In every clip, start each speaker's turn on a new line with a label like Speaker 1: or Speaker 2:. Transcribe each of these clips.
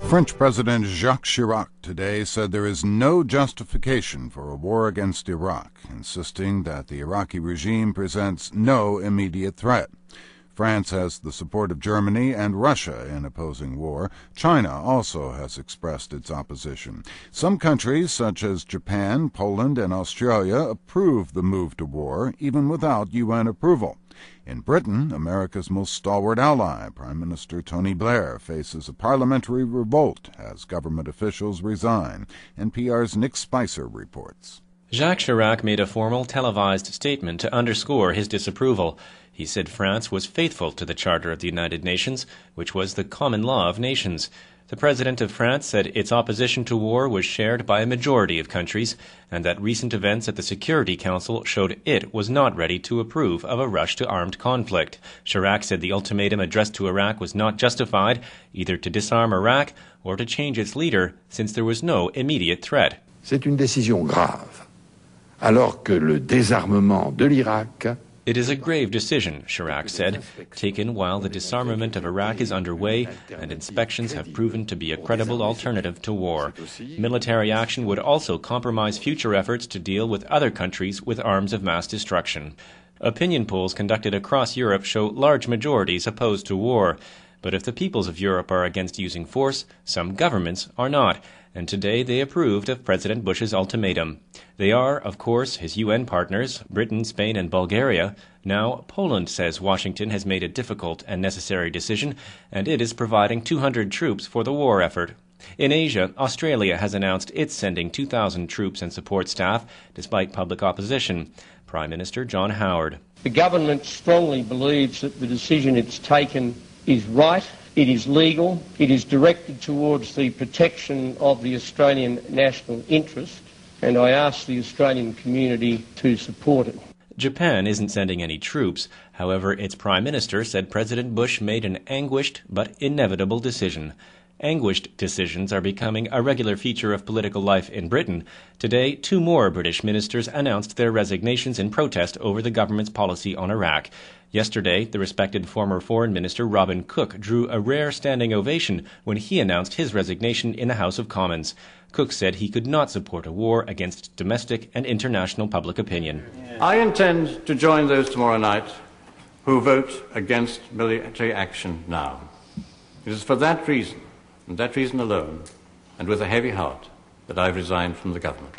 Speaker 1: French President Jacques Chirac today said there is no justification for a war against Iraq, insisting that the Iraqi regime presents no immediate threat. France has the support of Germany and Russia in opposing war. China also has expressed its opposition. Some countries, such as Japan, Poland, and Australia, approve the move to war, even without UN approval. In Britain, America's most stalwart ally, Prime Minister Tony Blair, faces a parliamentary revolt as government officials resign. NPR's Nick Spicer reports.
Speaker 2: Jacques Chirac made a formal televised statement to underscore his disapproval. He said France was faithful to the Charter of the United Nations, which was the common law of nations. The President of France said its opposition to war was shared by a majority of countries, and that recent events at the Security Council showed it was not ready to approve of a rush to armed conflict. Chirac said the ultimatum addressed to Iraq was not justified, either to disarm Iraq or to change its leader, since there was no immediate threat.
Speaker 3: C'est une décision grave, alors que le désarmement de l'Irak.
Speaker 2: It is a grave decision, Chirac said, taken while the disarmament of Iraq is underway and inspections have proven to be a credible alternative to war. Military action would also compromise future efforts to deal with other countries with arms of mass destruction. Opinion polls conducted across Europe show large majorities opposed to war. But if the peoples of Europe are against using force, some governments are not, and today they approved of President Bush's ultimatum. They are, of course, his UN partners, Britain, Spain, and Bulgaria. Now, Poland says Washington has made a difficult and necessary decision, and it is providing 200 troops for the war effort. In Asia, Australia has announced it's sending 2,000 troops and support staff, despite public opposition. Prime Minister John Howard.
Speaker 4: The government strongly believes that the decision it's taken is right, it is legal, it is directed towards the protection of the Australian national interest, and I ask the Australian community to support it.
Speaker 2: Japan isn't sending any troops. However, its Prime Minister said President Bush made an anguished but inevitable decision. Anguished decisions are becoming a regular feature of political life in Britain. Today, 2 more British ministers announced their resignations in protest over the government's policy on Iraq. Yesterday, the respected former Foreign Minister Robin Cook drew a rare standing ovation when he announced his resignation in the House of Commons. Cook said he could not support a war against domestic and international public opinion.
Speaker 5: I intend to join those tomorrow night who vote against military action now. It is for that reason, and that reason alone, and with a heavy heart, that I've resigned from the government.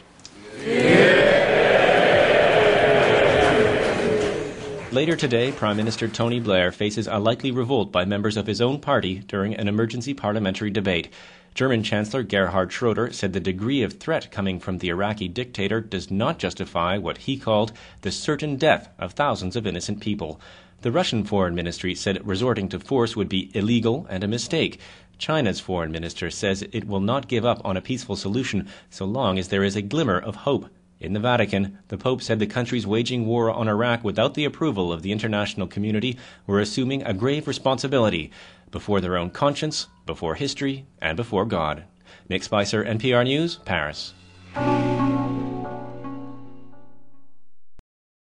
Speaker 2: Later today, Prime Minister Tony Blair faces a likely revolt by members of his own party during an emergency parliamentary debate. German Chancellor Gerhard Schroeder said the degree of threat coming from the Iraqi dictator does not justify what he called the certain death of thousands of innocent people. The Russian Foreign Ministry said resorting to force would be illegal and a mistake. China's foreign minister says it will not give up on a peaceful solution so long as there is a glimmer of hope. In the Vatican, the Pope said the countries waging war on Iraq without the approval of the international community were assuming a grave responsibility before their own conscience, before history, and before God. Nick Spicer, NPR News, Paris.